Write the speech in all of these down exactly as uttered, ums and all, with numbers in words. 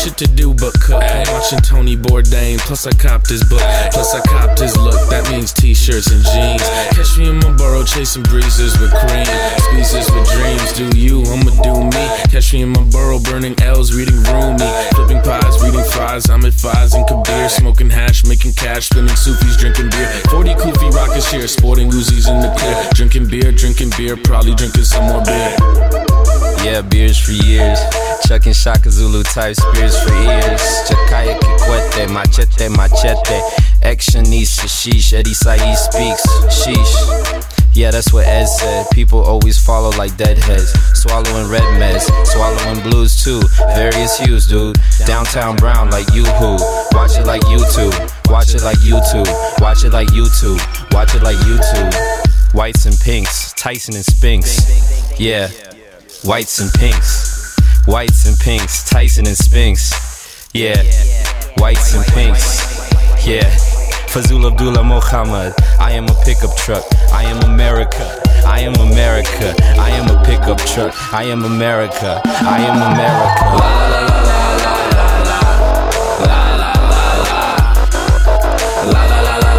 shit to do but cook. I'm watching Tony Bourdain, plus I copped his book. Plus I copped his look, that means t-shirts and jeans. Catch me in my burrow chasing breezes with cream. Squeezes with dreams, do you, I'ma do me. Catch me in my burrow burning L's, reading Rumi. Flipping pies, reading fries, I'm at Fies and Kabir. Smoking hash, making cash, spinning Sufis, drinking beer. forty Kufi rockets here, sporting Uzis in the clear. Drinking beer, drinking beer, probably drinking some more beer. Yeah, beers for years. Chucking Shaka Zulu type spears for years. Chakaya Kikwete, machete, machete. Actionista, sheesh, Eddie Said speaks, sheesh. Yeah, that's what Ed said. People always follow like deadheads. Swallowing red meds, swallowing blues too. Various hues, dude. Downtown brown like you-hoo. Watch it like YouTube. Watch it like YouTube. Watch it like YouTube. Watch it like YouTube. Whites and pinks, Tyson and Spinks. Yeah, whites and pinks. Whites and pinks, Tyson and Spinks. Yeah, whites and pinks. Yeah. Fazul Abdullah Muhammad, I am a pickup truck, I am America, I am America, I am a pickup truck, I am America, I am America. La la la la la la la la la la la la la la la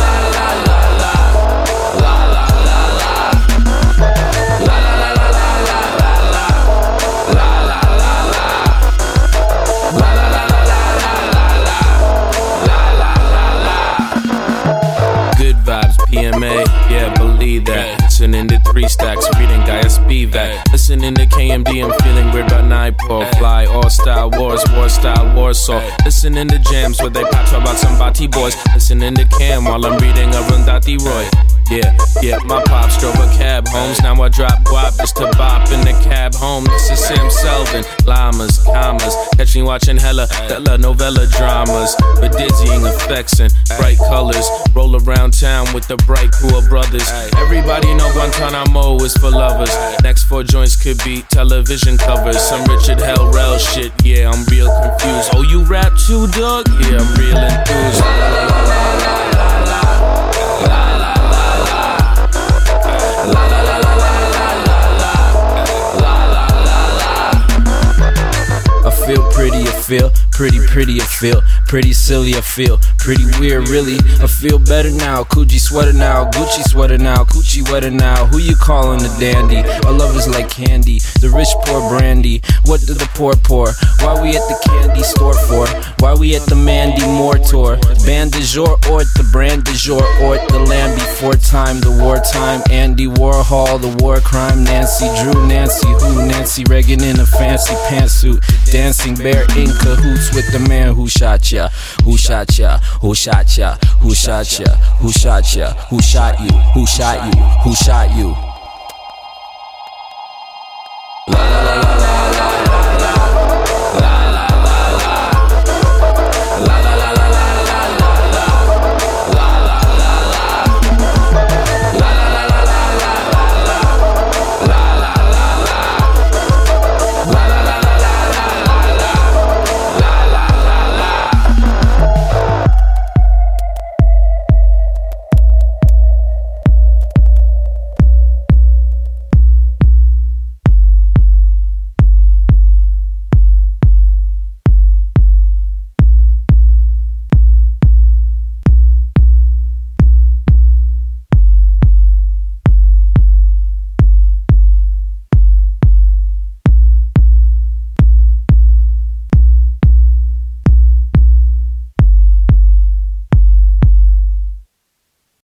P M A, yeah, believe that. Listening to Three Stacks, reading Gaia Spivak. Listening to K M D, I'm feeling weird about Nightfall. Fly, all style wars, war style Warsaw. Listening to jams where they pop about some Bati boys. Listening to Cam while I'm reading Arundhati Roy. Yeah, yeah, my pops drove a cab homes. Now I drop guap just to bop in the cab home. This is Sam Selvin, llamas, commas. Catch me watching hella, hella novella dramas. With dizzying effects and bright colors. Roll around town with the bright crew of brothers. Everybody know Guantanamo is for lovers. Next four joints could be television covers. Some Richard Hell Rell shit, yeah, I'm real confused. Oh, you rap too, Doug? Yeah, I'm real enthused. La la la la la la la la la. La la la la la la la la la la. I feel pretty, I feel pretty, pretty, I feel pretty silly, I feel pretty weird, really. I feel better now. Coogee sweater now, Gucci sweater now, Coochie wetter now. Who you calling a dandy? Our love is like candy. The rich pour brandy. What do the poor pour? Why we at the candy store for? Why we at the Mandy Moore tour? Band du jour or at the brand du jour or at the land before time, the wartime. Andy Warhol, the war crime. Nancy Drew, Nancy who? Nancy Reagan in a fancy pantsuit, dancing bare in cahoots with the man who shot ya, who shot ya, who shot ya, who shot ya, who shot ya, who shot you, who shot you, who shot you.